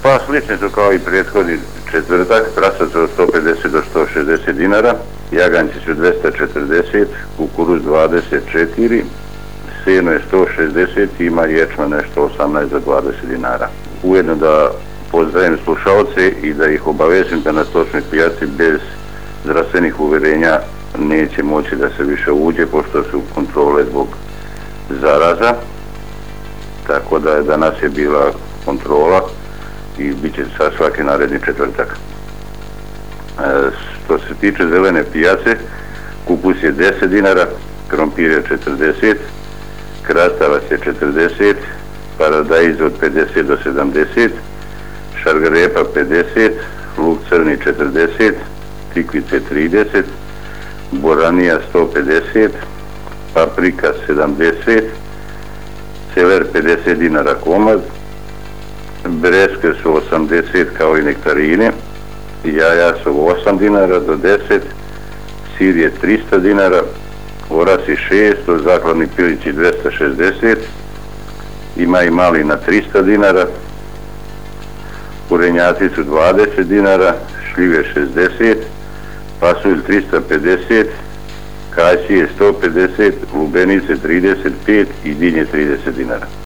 Pa slični su kao i prethodni četvrtak, prasac od 150 do 160 dinara, jaganjci su 240, kukuruz 24, seno je 160, ima ječma nešto 18 za 20 dinara. Ujedno da pozdravim slušalce i da ih obavezim da na stočnoj pijaci bez zdravstvenih uvjerenja neće moći da se više uđe, pošto su kontrole zbog zaraza, tako da danas je bila kontrola i bit će sad svaki naredni četvrtak. Što se tiče zelene pijace, kupus je 10 dinara, krompir je 40, krastavac je 40, paradajz od 50 do 70, šargarepa 50, luk crni 40, tikvice 30, boranija 150, paprika 70, celer 50 dinara komad, breskve su 80 kao i nektarine, jaja su 8 dinara do 10, sir je 300 dinara, orasi 600, zakladni pilići 260, ima i malina 300 dinara, kurenjaci su 20 dinara, šljive 60, pasulj 350, kašije 150, lubenice 35 i dinje 30 dinara.